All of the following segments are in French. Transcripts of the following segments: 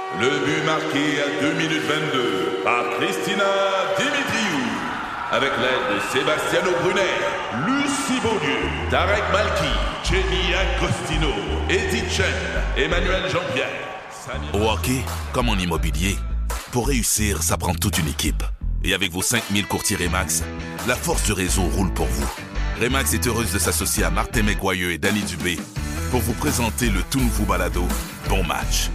Le but marqué à 2 minutes 22 par Christina Dimitriou. Avec l'aide de Sebastiano Brunet, Lucie Beaulieu, Tarek Malki, Jenny Agostino, Eddie Chen, Emmanuel Jean-Pierre. Au hockey, comme en immobilier, pour réussir, ça prend toute une équipe. Et avec vos 5000 courtiers Remax, la force du réseau roule pour vous. Remax est heureuse de s'associer à Martin McGuire et Danny Dubé pour vous présenter le tout nouveau balado Bon Match.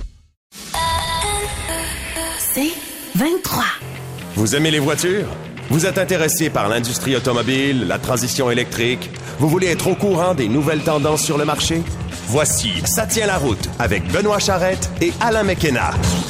C'est 23. Vous aimez les voitures? Vous êtes intéressé par l'industrie automobile, la transition électrique? Vous voulez être au courant des nouvelles tendances sur le marché? Voici Ça tient la route avec Benoît Charrette et Alain McKenna.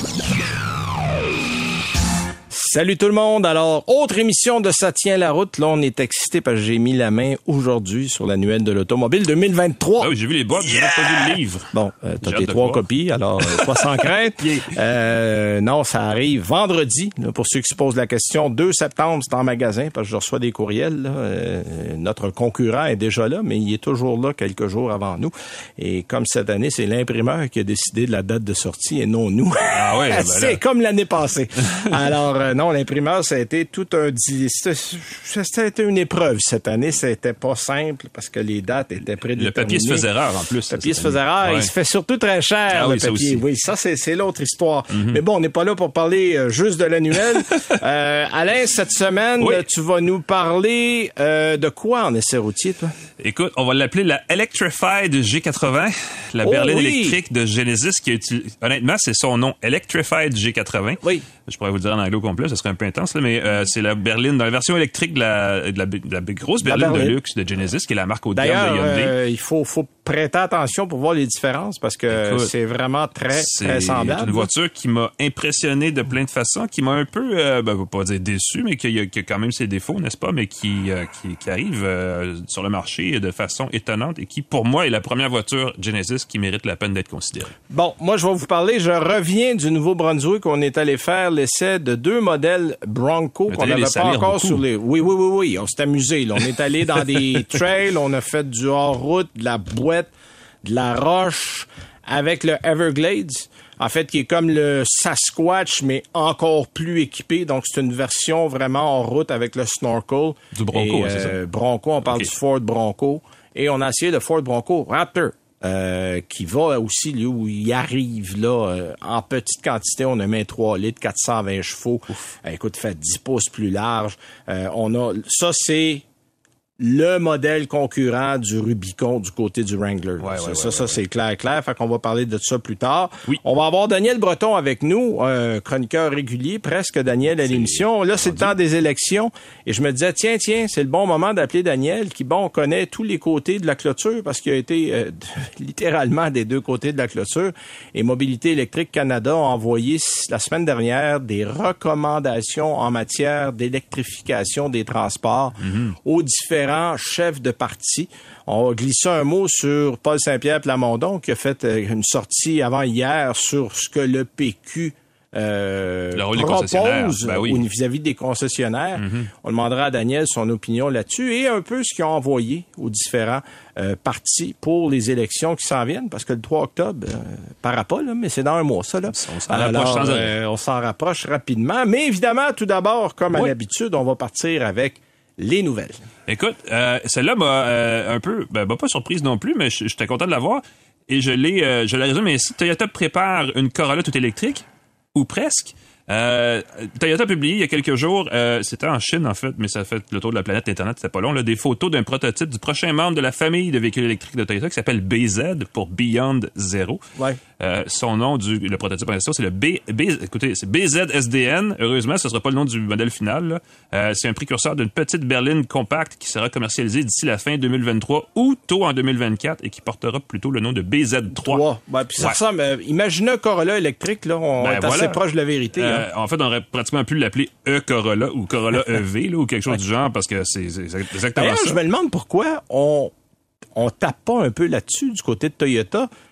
Salut tout le monde. Alors, autre émission de Ça tient la route. Là, on est excité parce que j'ai mis la main aujourd'hui sur l'annuel de l'automobile 2023. Ah oui, j'ai vu les boîtes, j'ai pas vu le livre. Bon, t'as tes 3 copies, alors pas sans crainte. Non, ça arrive vendredi. Là, pour ceux qui se posent la question, 2 septembre, c'est en magasin parce que je reçois des courriels. Là. Notre concurrent est déjà là, mais il est toujours là quelques jours avant nous. Et comme cette année, c'est l'imprimeur qui a décidé de la date de sortie et non nous. Ah oui, c'est comme l'année passée. Alors, non, l'imprimeur, ça a été tout c'était une épreuve cette année. C'était pas simple parce que les dates étaient prédéterminées. Le papier se faisait rare en plus. Le papier se faisait rare. Ouais. Il se fait surtout très cher, le papier. Oui, ça, c'est l'autre histoire. Mm-hmm. Mais bon, on n'est pas là pour parler juste de l'annuel. Alain, cette semaine, tu vas nous parler de quoi en essai routier, toi? Écoute, on va l'appeler la Electrified G80, la berline électrique de Genesis qui utilise... Honnêtement, c'est son nom, Electrified G80. Oui. Je pourrais vous le dire en anglais au complet, ça serait un peu intense, là, mais c'est la berline, dans la version électrique de la grosse berline de luxe de Genesis, qui est la marque haut de gamme de Hyundai. Il faut prêter attention pour voir les différences, parce que c'est vraiment très semblable. C'est une voiture qui m'a impressionné de plein de façons, qui m'a un peu, je vais pas dire déçu, mais qui a quand même ses défauts, n'est-ce pas, mais qui arrive sur le marché de façon étonnante et qui, pour moi, est la première voiture Genesis qui mérite la peine d'être considérée. Bon, moi, je vais vous parler, je reviens du Nouveau-Brunswick, on est allé faire l'essai de 2 modèles Bronco qu'on n'avait pas encore sur les... Oui, on s'est amusé, là. On est allé dans des trails, on a fait du hors-route, de la boîte, de la roche, avec le Everglades, en fait, qui est comme le Sasquatch, mais encore plus équipé. Donc, c'est une version vraiment hors route avec le snorkel. Du Bronco, c'est ça? Bronco, on parle du Ford Bronco. Et on a essayé le Ford Bronco Raptor. Qui va aussi, lui, où il arrive, là, en petite quantité. On a mis 3 litres, 420 chevaux. Écoute, fait 10 pouces plus large. Ça, c'est le modèle concurrent du Rubicon du côté du Wrangler. Ça, c'est clair. Fait qu'on va parler de ça plus tard. Oui. On va avoir Daniel Breton avec nous, chroniqueur régulier, presque Daniel à l'émission. Là, c'est le temps des élections. Et je me disais, tiens, c'est le bon moment d'appeler Daniel, qui, connaît tous les côtés de la clôture, parce qu'il a été littéralement des 2 côtés de la clôture. Et Mobilité électrique Canada a envoyé la semaine dernière des recommandations en matière d'électrification des transports aux différents chefs de parti. On va glisser un mot sur Paul Saint-Pierre Plamondon qui a fait une sortie avant hier sur ce que le PQ propose vis-à-vis des concessionnaires. On demandera à Daniel son opinion là-dessus et un peu ce qu'ils ont envoyé aux différents partis pour les élections qui s'en viennent, parce que le 3 octobre, paraît pas, là, mais c'est dans un mois, ça. Là. On s'en rapproche rapidement. Mais évidemment, tout d'abord, comme à l'habitude, on va partir avec les nouvelles. Écoute, celle-là m'a un peu, pas surprise non plus, mais j'étais content de la voir. Et je la résume ainsi. Toyota prépare une Corolla toute électrique, ou presque. Toyota a publié il y a quelques jours, c'était en Chine en fait, mais ça a fait le tour de la planète Internet, c'était pas long, là, des photos d'un prototype du prochain membre de la famille de véhicules électriques de Toyota qui s'appelle BZ pour Beyond Zero. Ouais. Son nom le prototype en question, c'est c'est BZ SDN. Heureusement, ce sera pas le nom du modèle final. C'est un précurseur d'une petite berline compacte qui sera commercialisée d'ici la fin 2023 ou tôt en 2024 et qui portera plutôt le nom de BZ3. Puis ça ressemble, imaginez un Corolla électrique, là, on est assez proche de la vérité. En fait, on aurait pratiquement pu l'appeler E-Corolla ou Corolla EV là, ou quelque chose du genre parce que c'est exactement D'ailleurs, ça. Je me demande pourquoi on tape pas un peu là-dessus du côté de Toyota.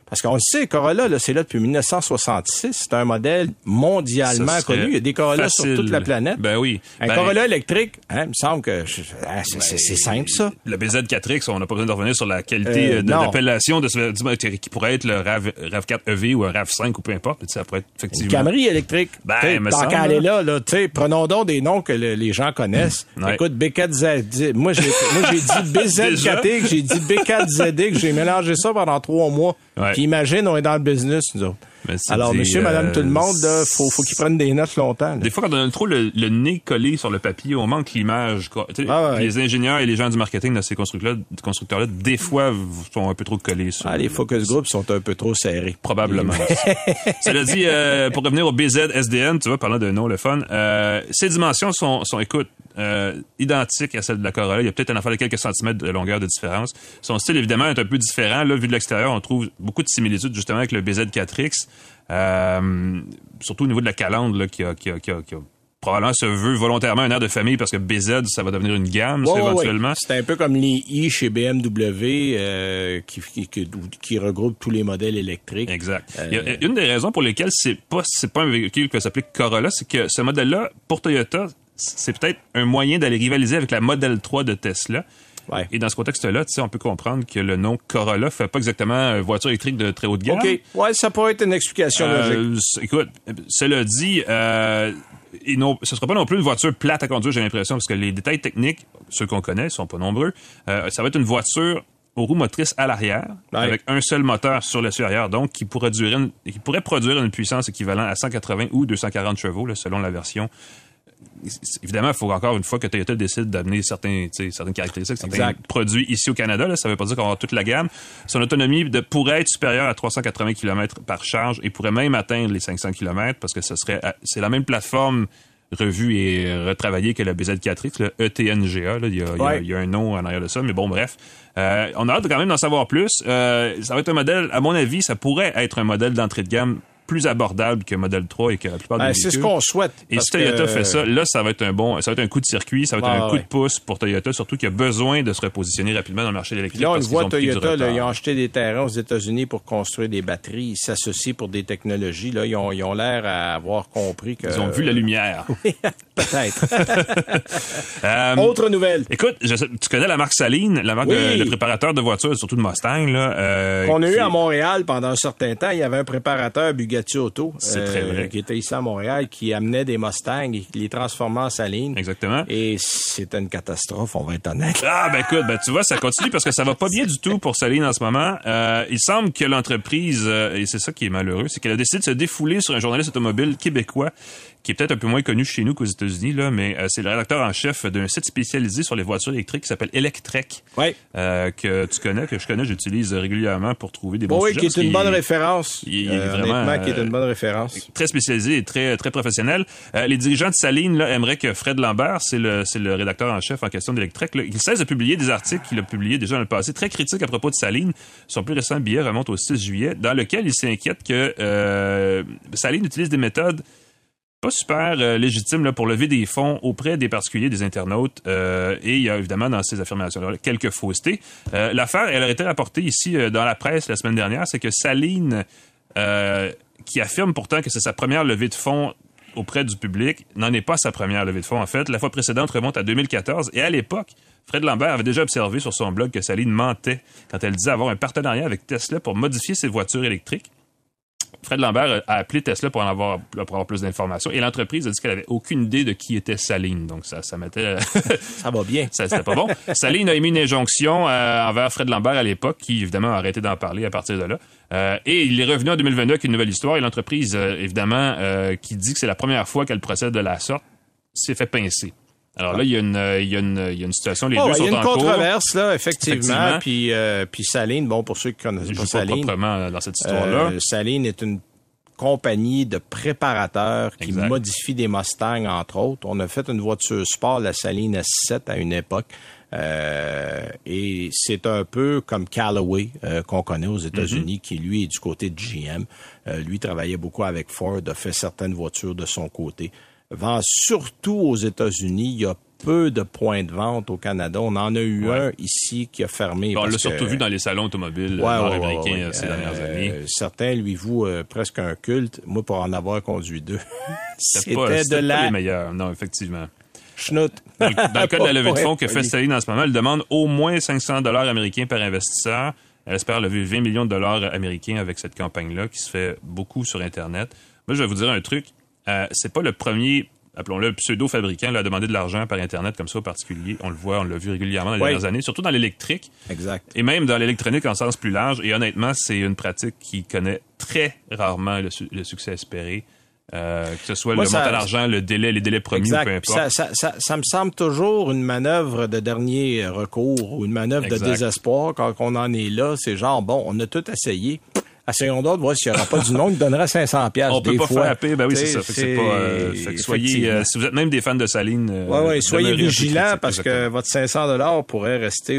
Parce qu'on le sait, Corolla, là, c'est là depuis 1966. C'est un modèle mondialement connu. Il y a des Corolla sur toute la planète. Ben oui. Un Corolla électrique, il me semble que c'est simple, ça. Le BZ4X, on n'a pas besoin de revenir sur la qualité d'appellation qui pourrait être le RAV4 EV ou un RAV5 ou peu importe. Ça pourrait être effectivement... Une Camry électrique. Tant qu'à aller là, prenons donc des noms que les gens connaissent. Ouais. Écoute, B4ZD. Moi, j'ai dit BZ4X, j'ai dit B4ZX, j'ai mélangé ça pendant 3 mois. Ouais. Puis imagine, on est dans le business, nous autres. Alors, monsieur, madame, tout le monde, faut qu'ils prennent des notes longtemps. Là. Des fois, quand on a trop le nez collé sur le papier, on manque l'image. Les ingénieurs et les gens du marketing de ces constructeurs-là, des fois, sont un peu trop collés sur... les focus groups sont un peu trop serrés. Probablement. Cela dit, pour revenir au BZ SDN, tu vois, parlant d'un nom, le fun, ces dimensions sont écoute, identiques à celles de la Corolla. Il y a peut-être un affaire de quelques centimètres de longueur de différence. Son style, évidemment, est un peu différent. Là, vu de l'extérieur, on trouve beaucoup de similitudes, justement, avec le BZ4X. Surtout au niveau de la calandre, là, qui a probablement se veut volontairement un air de famille parce que BZ, ça va devenir une gamme, éventuellement. C'est un peu comme les i chez BMW qui regroupe tous les modèles électriques. Exact. Il y a une des raisons pour lesquelles c'est pas un véhicule qui s'appelle Corolla, c'est que ce modèle-là, pour Toyota, c'est peut-être un moyen d'aller rivaliser avec la Model 3 de Tesla. Ouais. Et dans ce contexte-là, on peut comprendre que le nom Corolla fait pas exactement voiture électrique de très haute gamme. OK. Ouais, ça pourrait être une explication logique. Écoute, cela dit, ce sera pas non plus une voiture plate à conduire, j'ai l'impression, parce que les détails techniques, ceux qu'on connaît, sont pas nombreux. Ça va être une voiture aux roues motrices à l'arrière, avec un seul moteur sur l'essieu arrière, donc qui pourrait produire une puissance équivalente à 180 ou 240 chevaux, là, selon la version. Évidemment, il faut encore une fois que Toyota décide d'amener certaines caractéristiques, certains produits ici au Canada. Là, ça ne veut pas dire qu'on aura toute la gamme. Son autonomie pourrait être supérieure à 380 km par charge et pourrait même atteindre les 500 km parce que c'est la même plateforme revue et retravaillée que la BZ4X, le ETNGA. Là, il y a un nom en arrière de ça, mais bon, bref. On a hâte quand même d'en savoir plus. Ça va être un modèle, à mon avis, ça pourrait être un modèle d'entrée de gamme plus abordable que Model 3 et que la plupart des véhicules. C'est ce qu'on souhaite. Et si Toyota fait ça, là, ça va être un coup de circuit, ça va être un coup de pouce pour Toyota, surtout qu'il a besoin de se repositionner rapidement dans le marché électrique. Là, on voit Toyota, là, ils ont acheté des terrains aux États-Unis pour construire des batteries. Ils s'associent pour des technologies. Là, ils ont l'air à avoir compris que... Ils ont vu la lumière. Oui, peut-être. Autre nouvelle. Écoute, tu connais la marque Saleen, la marque de préparateur de voitures, surtout de Mustang, là. Qu'on a eu à Montréal pendant un certain temps. Il y avait un préparateur Bugatti Auto, c'est très vrai, qui était ici à Montréal, qui amenait des Mustangs et qui les transformait en Saleen. Exactement. Et c'était une catastrophe, on va être honnête. Écoute, tu vois, ça continue parce que ça va pas bien du tout pour Saleen en ce moment. Il semble que l'entreprise, et c'est ça qui est malheureux, c'est qu'elle a décidé de se défouler sur un journaliste automobile québécois qui est peut-être un peu moins connu chez nous qu'aux États-Unis, là, mais c'est le rédacteur en chef d'un site spécialisé sur les voitures électriques qui s'appelle Electrek, que tu connais, que je connais, j'utilise régulièrement pour trouver des bons sujets. Oui, qui est une bonne référence. Il est vraiment qui est une bonne référence. Très spécialisé et très très professionnel. Les dirigeants de Saleen là, aimeraient que Fred Lambert, c'est le rédacteur en chef en question d'Electrek, il cesse de publier des articles qu'il a publiés déjà dans le passé, très critiques à propos de Saleen. Son plus récent billet remonte au 6 juillet, dans lequel il s'inquiète que Saleen utilise des méthodes pas super légitime là, pour lever des fonds auprès des particuliers, des internautes. Et il y a évidemment dans ces affirmations-là quelques faussetés. L'affaire, elle a été rapportée ici dans la presse la semaine dernière, c'est que Saleen, qui affirme pourtant que c'est sa première levée de fonds auprès du public, n'en est pas sa première levée de fonds en fait. La fois précédente remonte à 2014 et à l'époque, Fred Lambert avait déjà observé sur son blog que Saleen mentait quand elle disait avoir un partenariat avec Tesla pour modifier ses voitures électriques. Fred Lambert a appelé Tesla pour avoir plus d'informations et l'entreprise a dit qu'elle avait aucune idée de qui était Saleen. Donc ça mettait... ça va bien. C'était pas bon. Saleen a émis une injonction envers Fred Lambert à l'époque qui évidemment a arrêté d'en parler à partir de là. Et il est revenu en 2022 avec une nouvelle histoire et l'entreprise évidemment qui dit que c'est la première fois qu'elle procède de la sorte s'est fait pincer. Alors là, il y a une situation, les deux sont en cours. Il y a une controverse, là, effectivement. Puis Saleen, bon, pour ceux qui connaissent pas Saleen. Proprement dans cette histoire-là. Saleen est une compagnie de préparateurs qui modifie des Mustangs, entre autres. On a fait une voiture sport, la Saleen S7, à une époque. Et c'est un peu comme Callaway qu'on connaît aux États-Unis, qui lui est du côté de GM. Lui travaillait beaucoup avec Ford, a fait certaines voitures de son côté. Vend surtout aux États-Unis. Il y a peu de points de vente au Canada. On en a eu un ici qui a fermé. On l'a surtout vu dans les salons automobiles nord-américains ces dernières années. Certains lui vouent presque un culte. Moi, pour en avoir conduit 2, c'était pas les meilleurs. Non, effectivement. Schnout. Dans le cas de la levée de fonds que fait Stelline en ce moment, elle demande au moins $500 américains par investisseur. Elle espère lever 20 millions de dollars américains avec cette campagne-là qui se fait beaucoup sur Internet. Moi, je vais vous dire un truc. C'est pas le premier, appelons-le, pseudo-fabricant à demander de l'argent par Internet comme ça aux particuliers. On l'a vu régulièrement dans les dernières années, surtout dans l'électrique. Exact. Et même dans l'électronique en sens plus large. Et honnêtement, c'est une pratique qui connaît très rarement le succès espéré. Que ce soit le montant d'argent, les délais promis, exact. ou peu importe. Ça me semble toujours une manœuvre de dernier recours ou une manœuvre de désespoir quand on en est là. C'est genre, bon, on a tout essayé. Essayons d'autres, voir s'il n'y aura pas du nom qui donnerait 500$. On peut pas faire payer, ben oui, c'est ça. C'est pas, soyez, si vous êtes même des fans de Saline, soyez vigilants parce que votre 500$ pourrait rester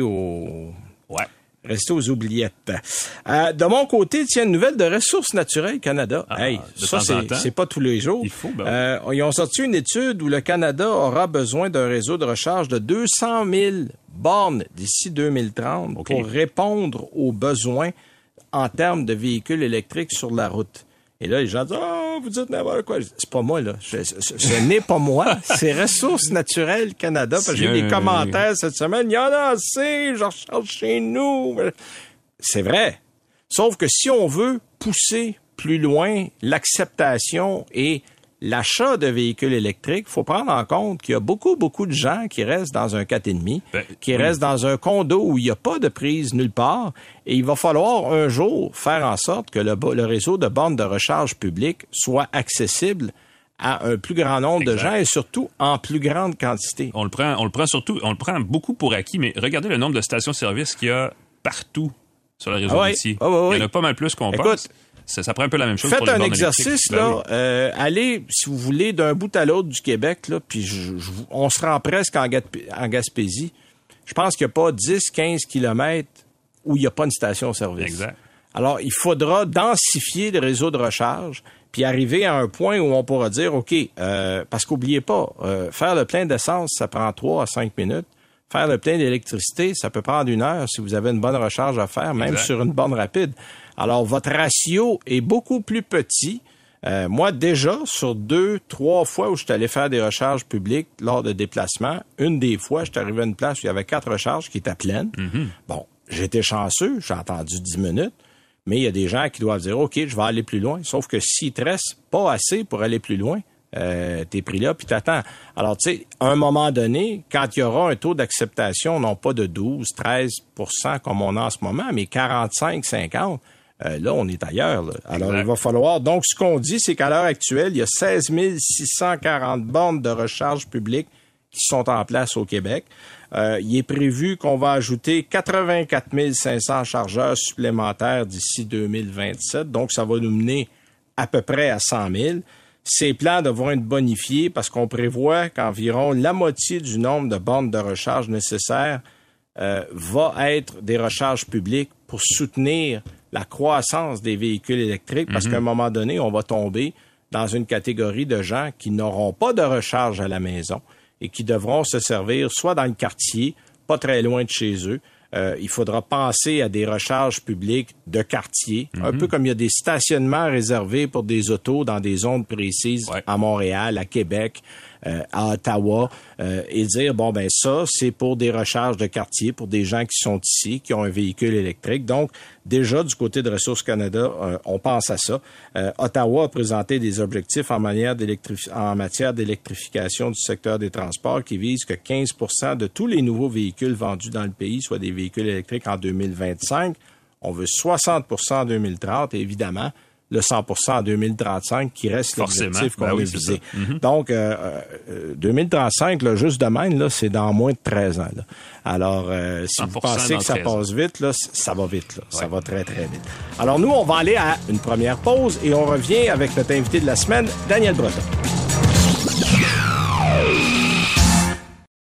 Restez aux oubliettes. De mon côté, tiens, une nouvelle de Ressources naturelles Canada. Ça, c'est pas tous les jours. Il faut, ils ont sorti une étude où le Canada aura besoin d'un réseau de recharge de 200 000 bornes d'ici 2030 pour répondre aux besoins en termes de véhicules électriques sur la route. Et là, les gens disent « Ah, vous dites n'importe quoi. » C'est pas moi, là. Ce n'est pas moi. C'est Ressources naturelles Canada. Parce que j'ai eu des commentaires cette semaine. Il y en a assez, je recharge chez nous. C'est vrai. Sauf que si on veut pousser plus loin l'acceptation et l'achat de véhicules électriques, il faut prendre en compte qu'il y a beaucoup de gens qui restent dans un 4,5, qui restent dans un condo où il n'y a pas de prise nulle part, et il va falloir un jour faire en sorte que le réseau de bornes de recharge publique soit accessible à un plus grand nombre de gens et surtout en plus grande quantité. On le prend beaucoup pour acquis, mais regardez le nombre de stations-service qu'il y a partout sur le réseau routier. Il y en a pas mal plus qu'on pense. Ça prend un peu la même chose pour les bornes électriques. Faites un exercice, là. Allez, si vous voulez, d'un bout à l'autre du Québec, là, puis on se rend presque en Gaspésie. Je pense qu'il n'y a pas 10-15 kilomètres où il n'y a pas une station-service. Exact. Alors, il faudra densifier le réseau de recharge puis arriver à un point où on pourra dire, OK, parce qu'oubliez pas, faire le plein d'essence, ça prend 3 à 5 minutes. Faire le plein d'électricité, ça peut prendre 1 heure si vous avez une bonne recharge à faire, même sur une borne rapide. Alors, votre ratio est beaucoup plus petit. Moi, déjà, sur 2-3 fois où je suis allé faire des recharges publiques lors de déplacements, une des fois, je suis arrivé à une place où il y avait 4 recharges qui étaient pleines. Mm-hmm. Bon, j'étais chanceux, j'ai attendu 10 minutes, mais il y a des gens qui doivent dire, OK, je vais aller plus loin. Sauf que s'il te reste pas assez pour aller plus loin, t'es pris là, puis t'attends. Alors, tu sais, à un moment donné, quand il y aura un taux d'acceptation, non pas de 12-13% comme on a en ce moment, mais 45-50%, là, on est ailleurs. Là. Alors, il va falloir... Donc, ce qu'on dit, c'est qu'à l'heure actuelle, il y a 16 640 bornes de recharge publique qui sont en place au Québec. Il est prévu qu'on va ajouter 84 500 chargeurs supplémentaires d'ici 2027. Donc, ça va nous mener à peu près à 100 000. Ces plans devront être bonifiés parce qu'on prévoit qu'environ la moitié du nombre de bornes de recharge nécessaires va être des recharges publiques pour soutenir la croissance des véhicules électriques parce qu'à un moment donné, on va tomber dans une catégorie de gens qui n'auront pas de recharge à la maison et qui devront se servir soit dans le quartier, pas très loin de chez eux. Il faudra penser à des recharges publiques de quartier, un peu comme il y a des stationnements réservés pour des autos dans des zones précises à Montréal, à Québec, à Ottawa, et dire, bon, ben ça, c'est pour des recharges de quartier, pour des gens qui sont ici, qui ont un véhicule électrique. Donc, déjà, du côté de Ressources Canada, on pense à ça. Ottawa a présenté des objectifs en matière d'électrification du secteur des transports qui visent que 15% de tous les nouveaux véhicules vendus dans le pays soient des véhicules électriques en 2025. On veut 60% en 2030 et évidemment, le 100% en si qui reste l'objectif qu'on veut viser. Donc, 2035, là, juste de même, là, c'est dans moins de 13 ans. Là. Alors, si vous pensez que ça passe vite, là, ça va vite. Là. Ça va très, très vite. Alors, nous, on va aller à une première pause et on revient avec notre invité de la semaine, Daniel Breton.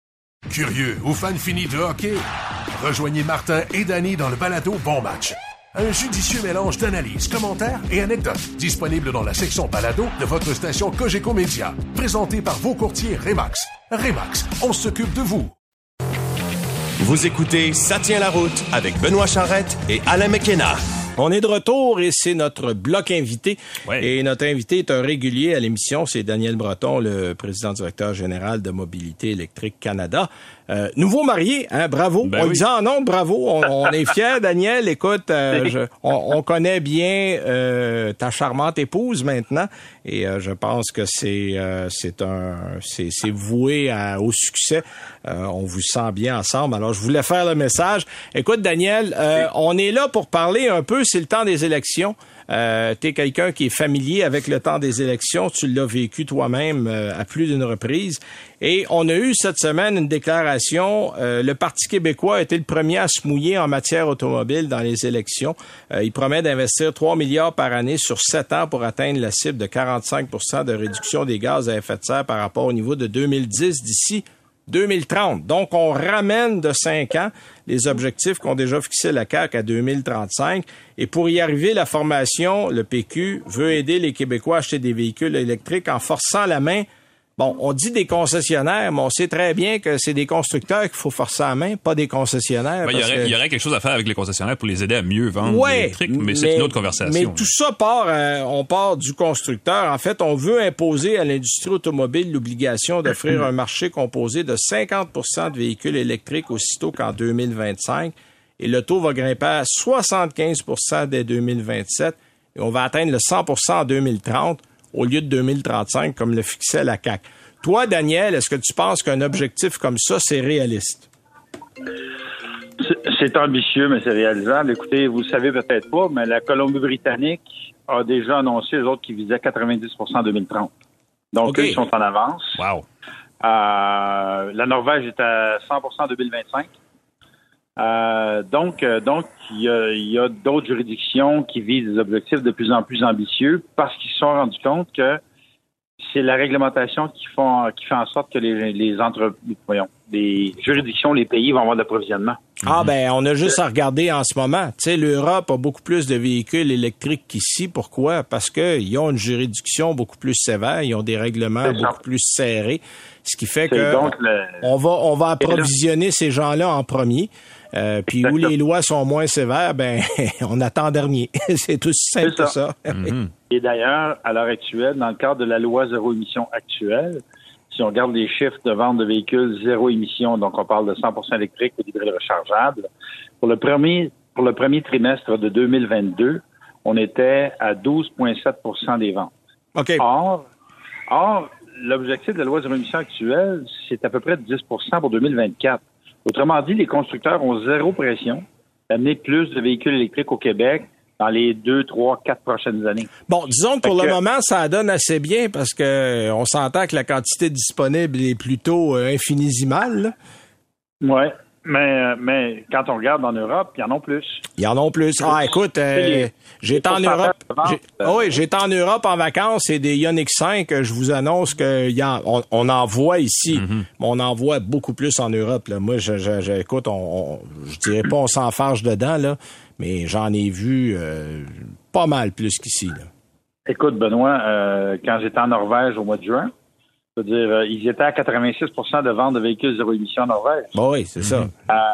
Curieux ou fan fini de hockey? Rejoignez Martin et Danny dans le balado Bon Match. Un judicieux mélange d'analyses, commentaires et anecdotes. Disponible dans la section balado de votre station Cogeco Média. Présenté par vos courtiers Remax. Remax, on s'occupe de vous. Vous écoutez Ça tient la route avec Benoît Charrette et Alain McKenna. On est de retour et c'est notre bloc invité. Ouais. Et notre invité est un régulier à l'émission, c'est Daniel Breton, le président-directeur général de Mobilité électrique Canada. Nouveau marié, hein, bravo. Ben on oui. dit en nom, bravo. On est fiers, Daniel. Écoute, on connaît bien ta charmante épouse maintenant, et je pense que c'est voué au succès. On vous sent bien ensemble. Alors, je voulais faire le message. Écoute, Daniel, on est là pour parler un peu. C'est le temps des élections. T'es quelqu'un qui est familier avec le temps des élections. Tu l'as vécu toi-même à plus d'une reprise. Et on a eu cette semaine une déclaration. Le Parti québécois a été le premier à se mouiller en matière automobile dans les élections. Il promet d'investir 3 milliards par année sur 7 ans pour atteindre la cible de 45 % de réduction des gaz à effet de serre par rapport au niveau de 2010 d'ici 2030. Donc, on ramène de 5 ans les objectifs qu'ont déjà fixé la CAQ à 2035. Et pour y arriver, la formation, le PQ, veut aider les Québécois à acheter des véhicules électriques en forçant la main. Bon, on dit des concessionnaires, mais on sait très bien que c'est des constructeurs qu'il faut forcer la main, pas des concessionnaires. Il y aurait quelque chose à faire avec les concessionnaires pour les aider à mieux vendre l'électrique, mais c'est une autre conversation. Mais tout ça part, on part du constructeur. En fait, on veut imposer à l'industrie automobile l'obligation d'offrir un marché composé de 50 % de véhicules électriques aussitôt qu'en 2025. Et le taux va grimper à 75 % dès 2027. Et on va atteindre le 100 % en 2030. Au lieu de 2035, comme le fixait la CAQ. Toi, Daniel, est-ce que tu penses qu'un objectif comme ça, c'est réaliste? C'est ambitieux, mais c'est réalisable. Écoutez, vous le savez peut-être pas, mais la Colombie-Britannique a déjà annoncé, eux autres, qu'ils visaient 90 % en 2030. Donc, Okay. eux, ils sont en avance. Wow. La Norvège est à 100 % en 2025. Donc, il y a d'autres juridictions qui visent des objectifs de plus en plus ambitieux parce qu'ils se sont rendus compte que c'est la réglementation qui fait en sorte que les juridictions, les pays vont avoir de l'approvisionnement. Ah ben, on a juste à regarder en ce moment. Tu sais, l'Europe a beaucoup plus de véhicules électriques qu'ici. Pourquoi? Parce qu'ils ont une juridiction beaucoup plus sévère, ils ont des règlements beaucoup plus serrés, ce qui fait que on va approvisionner ces gens-là en premier. Puis où les lois sont moins sévères, ben on attend en dernier. C'est tout simple que ça. Mm-hmm. Et d'ailleurs, à l'heure actuelle, dans le cadre de la loi zéro émission actuelle, si on regarde les chiffres de vente de véhicules zéro émission, donc on parle de 100% électrique ou d'hybride rechargeable, pour le premier trimestre de 2022, on était à 12,7% des ventes. OK. Or, l'objectif de la loi zéro émission actuelle, c'est à peu près 10% pour 2024. Autrement dit, les constructeurs ont zéro pression d'amener plus de véhicules électriques au Québec dans les 2, 3, 4 prochaines années. Bon, disons que pour le moment, ça donne assez bien parce que on s'entend que la quantité disponible est plutôt infinisimale. Oui, mais quand on regarde en Europe, il y en a plus. Il y en a plus. Ah, écoute, j'étais en Europe. J'étais en Europe en vacances et des Ioniq 5, je vous annonce qu'on en voit ici, mais on en voit beaucoup plus en Europe. Là. Moi, écoute, je dirais pas on s'enfarge dedans, là, mais j'en ai vu pas mal plus qu'ici. Là. Écoute, Benoît, quand j'étais en Norvège au mois de juin, je veux dire, ils étaient à 86 % de vente de véhicules zéro émission en Norvège. Bon, oui, c'est ça.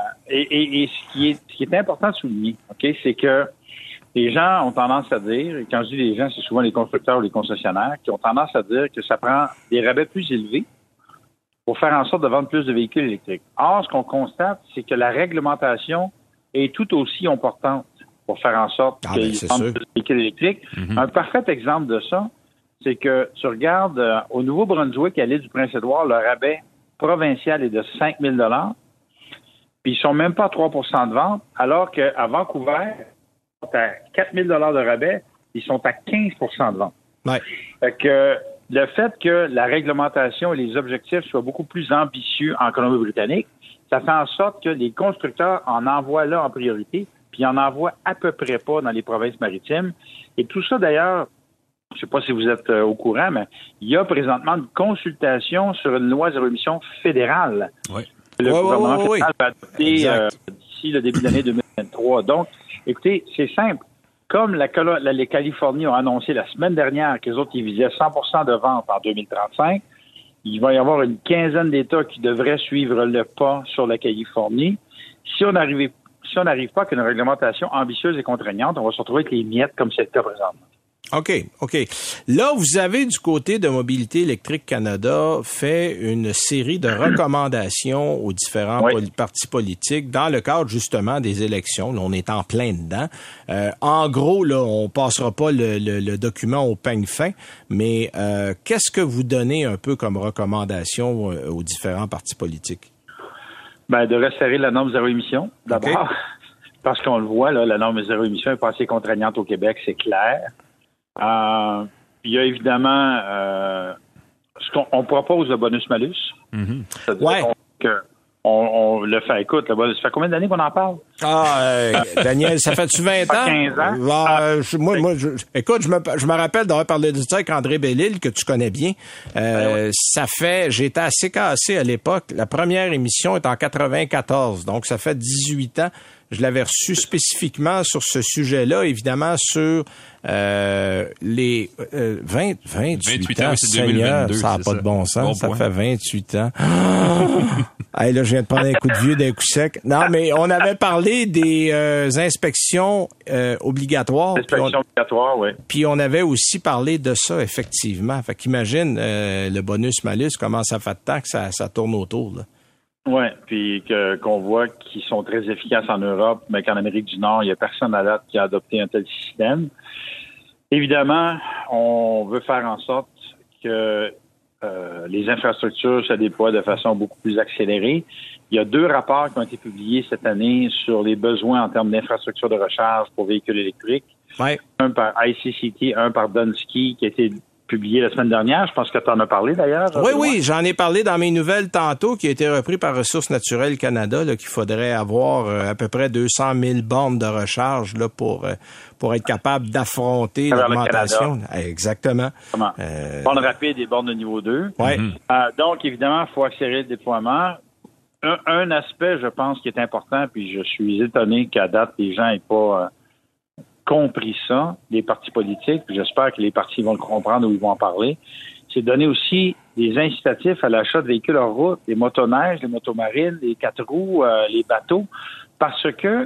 Et ce qui est important de souligner, ok, c'est que les gens ont tendance à dire, et quand je dis les gens, c'est souvent les constructeurs ou les concessionnaires, qui ont tendance à dire que ça prend des rabais plus élevés pour faire en sorte de vendre plus de véhicules électriques. Or, ce qu'on constate, c'est que la réglementation est tout aussi importante pour faire en sorte qu'ils vendent plus de véhicules électriques. Un parfait exemple de ça, c'est que tu regardes au Nouveau-Brunswick, à l'île du Prince-Édouard, le rabais provincial est de 5 000 $, puis ils sont même pas à 3 % de vente, alors qu'à Vancouver, ils sont à 4 000 $ de rabais, ils sont à 15 % de vente. Ouais. Fait que le fait que la réglementation et les objectifs soient beaucoup plus ambitieux en Colombie-Britannique, ça fait en sorte que les constructeurs en envoient là en priorité, puis ils en envoient à peu près pas dans les provinces maritimes. Et tout ça, d'ailleurs, je ne sais pas si vous êtes au courant, mais il y a présentement une consultation sur une loi zéro émission fédérale. Oui. Le gouvernement fédéral va adopter d'ici le début de l'année 2023. Donc, Écoutez, c'est simple. Comme les Californiens ont annoncé la semaine dernière qu'ils autres, ils visaient 100% de vente en 2035, il va y avoir une quinzaine d'États qui devraient suivre le pas sur la Californie. Si on n'arrive pas à une réglementation ambitieuse et contraignante, on va se retrouver avec les miettes comme c'est le cas présentement. OK. Là, vous avez du côté de Mobilité électrique Canada fait une série de recommandations aux différents partis politiques dans le cadre justement des élections. Là, on est en plein dedans. En gros, là, on passera pas le document au peigne fin, mais qu'est-ce que vous donnez un peu comme recommandation aux différents partis politiques? Ben, de resserrer la norme zéro émission, d'abord. Okay. Parce qu'on le voit, là, la norme zéro émission est pas assez contraignante au Québec, c'est clair. Il y a évidemment ce qu'on propose le bonus-malus. Mm-hmm. C'est-à-dire on le fait. Écoute, ça fait combien d'années qu'on en parle? Daniel, ça fait-tu 20 ans? 15 ans. Écoute, je me rappelle d'avoir parlé de ça avec André Bellil, que tu connais bien. J'étais assez cassé à l'époque. La première émission est en 94, donc ça fait 18 ans. Je l'avais reçu spécifiquement sur ce sujet-là, évidemment, sur les 28 ans, Seigneur, ça n'a pas de bon sens, ça fait 28 ans. Hey, là, je viens de prendre un coup de vieux d'un coup sec. Non, mais on avait parlé des inspections obligatoires. Inspections obligatoires, oui. Puis on avait aussi parlé de ça, effectivement. Fait qu'imagine le bonus-malus, comment ça fait de temps que ça tourne autour, là. Oui, puis qu'on voit qu'ils sont très efficaces en Europe, mais qu'en Amérique du Nord, il n'y a personne à date qui a adopté un tel système. Évidemment, on veut faire en sorte que les infrastructures se déploient de façon beaucoup plus accélérée. Il y a 2 rapports qui ont été publiés cette année sur les besoins en termes d'infrastructures de recharge pour véhicules électriques. Ouais. Un par ICCT, un par Dunsky, qui a été publié la semaine dernière. Je pense que tu en as parlé d'ailleurs. Oui, j'en ai parlé dans mes nouvelles tantôt, qui a été repris par Ressources naturelles Canada, là, qu'il faudrait avoir à peu près 200 000 bornes de recharge là, pour être capable d'affronter l'augmentation. Exactement. Bornes rapides et bornes de niveau 2. Ouais. Donc, évidemment, il faut accélérer le déploiement. Un aspect, je pense, qui est important, puis je suis étonné qu'à date, les gens n'aient pas compris ça, les partis politiques, puis j'espère que les partis vont le comprendre ou ils vont en parler, c'est donner aussi des incitatifs à l'achat de véhicules hors route, les motoneiges, les motomarines, les 4 roues, les bateaux, parce que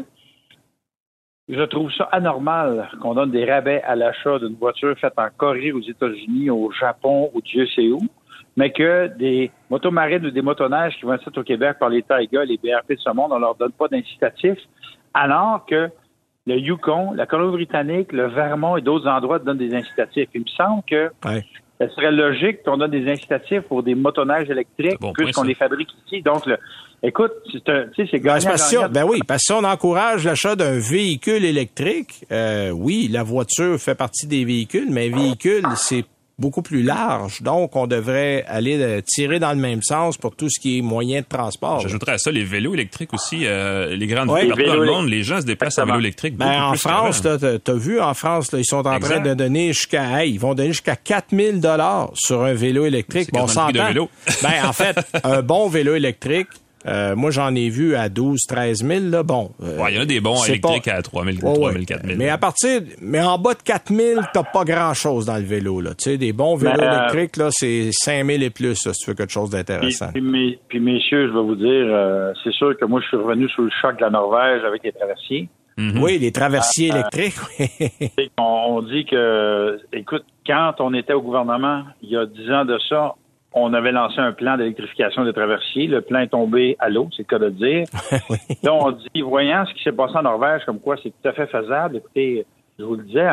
je trouve ça anormal qu'on donne des rabais à l'achat d'une voiture faite en Corée, aux États-Unis, au Japon, ou Dieu sait où, mais que des motomarines ou des motoneiges qui vont être faits au Québec par les Taiga, les BRP de ce monde, on leur donne pas d'incitatifs, alors que le Yukon, la Colombie-Britannique, le Vermont et d'autres endroits donnent des incitatifs. Il me semble que ça serait logique qu'on donne des incitatifs pour des motoneiges électriques puisqu'on les fabrique ici. Donc, écoute, c'est gagnant. Ben oui, parce que si on encourage l'achat d'un véhicule électrique, oui, la voiture fait partie des véhicules, mais un véhicule, c'est beaucoup plus large. Donc, on devrait aller tirer dans le même sens pour tout ce qui est moyen de transport. J'ajouterais à ça les vélos électriques aussi. Les grandes villes partout dans le monde, les gens se déplacent en vélo électrique. En France, t'as vu, en France, là, ils sont en train de donner ils vont donner jusqu'à 4 000 $ sur un vélo électrique. Bon, on s'entend. En fait, un bon vélo électrique, moi, j'en ai vu à 12, 13 000, là. Bon. Il y en a des bons électriques à 3 000, 3 000, 4 000. Mais en bas de 4 000, t'as pas grand chose dans le vélo, là. Tu sais, des bons vélos électriques, là, c'est 5 000 et plus, là, si tu veux quelque chose d'intéressant. Puis messieurs, je vais vous dire, c'est sûr que moi, je suis revenu sous le choc de la Norvège avec les traversiers. Mm-hmm. Oui, les traversiers électriques, oui. On dit que, écoute, quand on était au gouvernement, il y a 10 ans de ça, on avait lancé un plan d'électrification des traversiers. Le plan est tombé à l'eau, c'est le cas de dire. Oui. Là, on dit, voyant ce qui s'est passé en Norvège, comme quoi c'est tout à fait faisable. Écoutez, je vous le disais,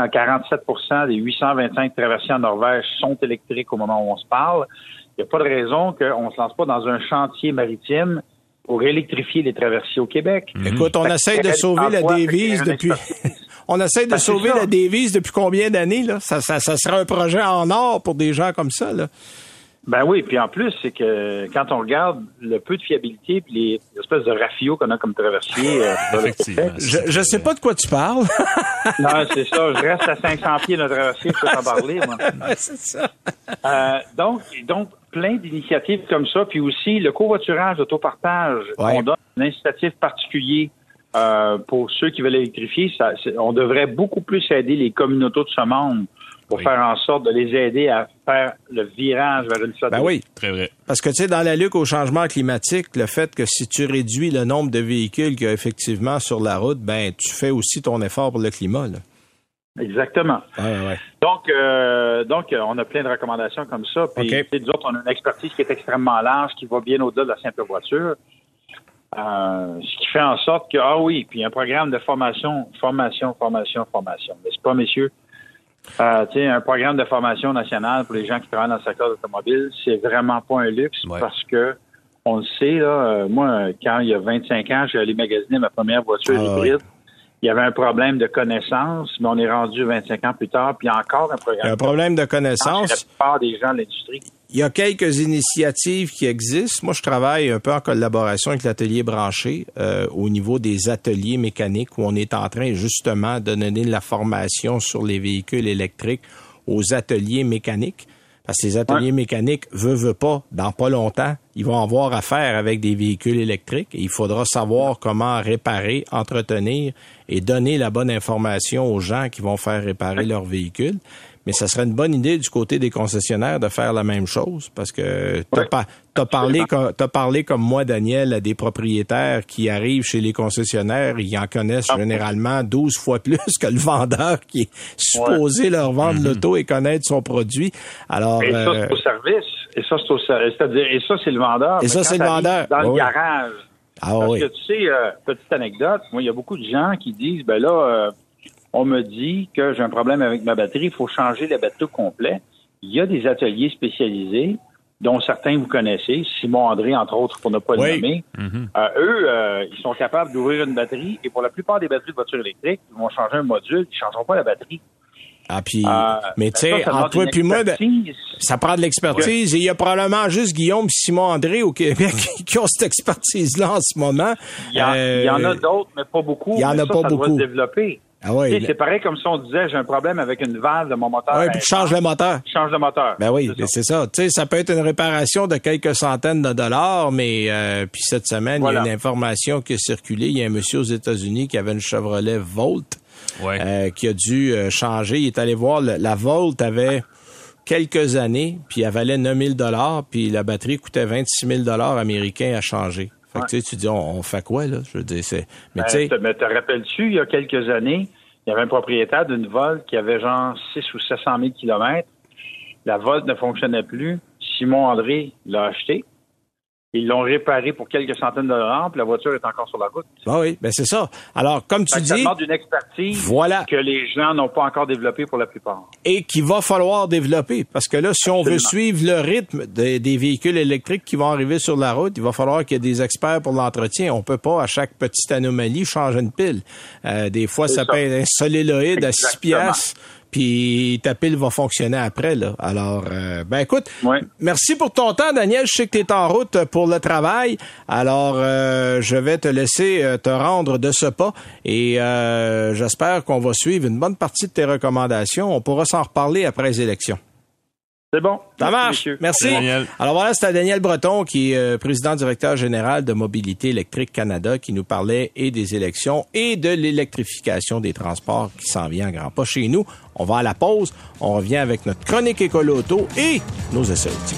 47% des 825 traversiers en Norvège sont électriques au moment où on se parle. Il n'y a pas de raison qu'on ne se lance pas dans un chantier maritime pour électrifier les traversiers au Québec. Écoute, on essaie de sauver la devise depuis... On essaie de sauver la devise depuis combien d'années, là? Ça serait un projet en or pour des gens comme ça, là. Ben oui, puis en plus, c'est que quand on regarde le peu de fiabilité puis les espèces de rafio qu'on a comme traversier... Effectivement. Je sais pas de quoi tu parles. Non, c'est ça. Je reste à 500 pieds de traversier, je peux t'en parler, moi. C'est ça. Donc, plein d'initiatives comme ça. Puis aussi, le covoiturage, l'autopartage, on donne un incitatif particulier pour ceux qui veulent électrifier, on devrait beaucoup plus aider les communautés de ce monde pour faire en sorte de les aider à faire le virage vers une flotte. Ben oui, très vrai. Parce que, tu sais, dans la lutte au changement climatique, le fait que si tu réduis le nombre de véhicules qu'il y a effectivement sur la route, ben tu fais aussi ton effort pour le climat, là. Exactement. Ouais. Donc, on a plein de recommandations comme ça. Puis, nous autres, on a une expertise qui est extrêmement large, qui va bien au-delà de la simple voiture. Ce qui fait en sorte que, puis un programme de formation. N'est-ce pas, messieurs? Un programme de formation nationale pour les gens qui travaillent dans le secteur automobile, c'est vraiment pas un luxe parce que, on le sait, là, moi, quand il y a 25 ans, j'ai allé magasiner ma première voiture hybride. Il y avait un problème de connaissance, mais on est rendu 25 ans plus tard, puis il y a encore un problème de connaissance. Chez la plupart des gens de l'industrie. Il y a quelques initiatives qui existent. Moi, je travaille un peu en collaboration avec l'atelier branché au niveau des ateliers mécaniques où on est en train justement de donner de la formation sur les véhicules électriques aux ateliers mécaniques. Parce que les ateliers mécaniques, veut pas, dans pas longtemps, ils vont avoir affaire avec des véhicules électriques et il faudra savoir comment réparer, entretenir et donner la bonne information aux gens qui vont faire réparer leurs véhicules. Mais ça serait une bonne idée du côté des concessionnaires de faire la même chose parce que t'as parlé comme moi, Daniel, à des propriétaires qui arrivent chez les concessionnaires, ils en connaissent généralement 12 fois plus que le vendeur qui est supposé leur vendre l'auto et connaître son produit. Alors, et ça, c'est au service. Et ça, c'est le vendeur. Et ça, c'est le vendeur. Dans le garage. Parce que tu sais, petite anecdote, moi, il y a beaucoup de gens qui disent, on me dit que j'ai un problème avec ma batterie, il faut changer la batterie au complet. Il y a des ateliers spécialisés, dont certains vous connaissez, Simon André, entre autres, pour ne pas le nommer. Eux, ils sont capables d'ouvrir une batterie, et pour la plupart des batteries de voitures électriques, ils vont changer un module, ils ne changeront pas la batterie. Mais tu sais, entre toi et moi, ça prend de l'expertise, et il y a probablement juste Guillaume et Simon André au Québec qui ont cette expertise-là en ce moment. Il y en a d'autres, mais pas beaucoup. Il y en a pas beaucoup. Ça doit se développer. C'est pareil comme si on disait, j'ai un problème avec une valve de mon moteur. Oui, puis tu changes le moteur. Change le moteur. Ben oui, c'est ça. Tu sais, ça peut être une réparation de quelques centaines de dollars, mais puis cette semaine, il y a une information qui a circulé. Il y a un monsieur aux États-Unis qui avait une Chevrolet Volt qui a dû changer. Il est allé voir, la Volt avait quelques années, puis elle valait 9 000 $, puis la batterie coûtait 26 000 $ américains à changer. Fait que tu dis, on fait quoi, là? Je veux dire, mais te rappelles-tu, il y a quelques années, il y avait un propriétaire d'une Volt qui avait genre 600 ou 700 000 kilomètres. La Volt ne fonctionnait plus. Simon André l'a acheté. Ils l'ont réparé pour quelques centaines de dollars, puis la voiture est encore sur la route. Oui, c'est ça. Alors, comme tu dis... Ça demande une expertise que les gens n'ont pas encore développée pour la plupart. Et qu'il va falloir développer, parce que là, si on veut suivre le rythme des véhicules électriques qui vont arriver sur la route, il va falloir qu'il y ait des experts pour l'entretien. On peut pas, à chaque petite anomalie, changer une pile. Des fois, ça peut être un solénoïde à 6 piastres. Puis ta pile va fonctionner après, là. Alors, écoute, merci pour ton temps, Daniel. Je sais que tu es en route pour le travail. Alors, je vais te laisser te rendre de ce pas. Et j'espère qu'on va suivre une bonne partie de tes recommandations. On pourra s'en reparler après les élections. C'est bon. Ça marche. Merci. Alors voilà, c'était Daniel Breton, qui est président-directeur général de Mobilité électrique Canada, qui nous parlait et des élections et de l'électrification des transports qui s'en vient en grand pas chez nous. On va à la pause. On revient avec notre chronique écolo-auto et nos essais outils.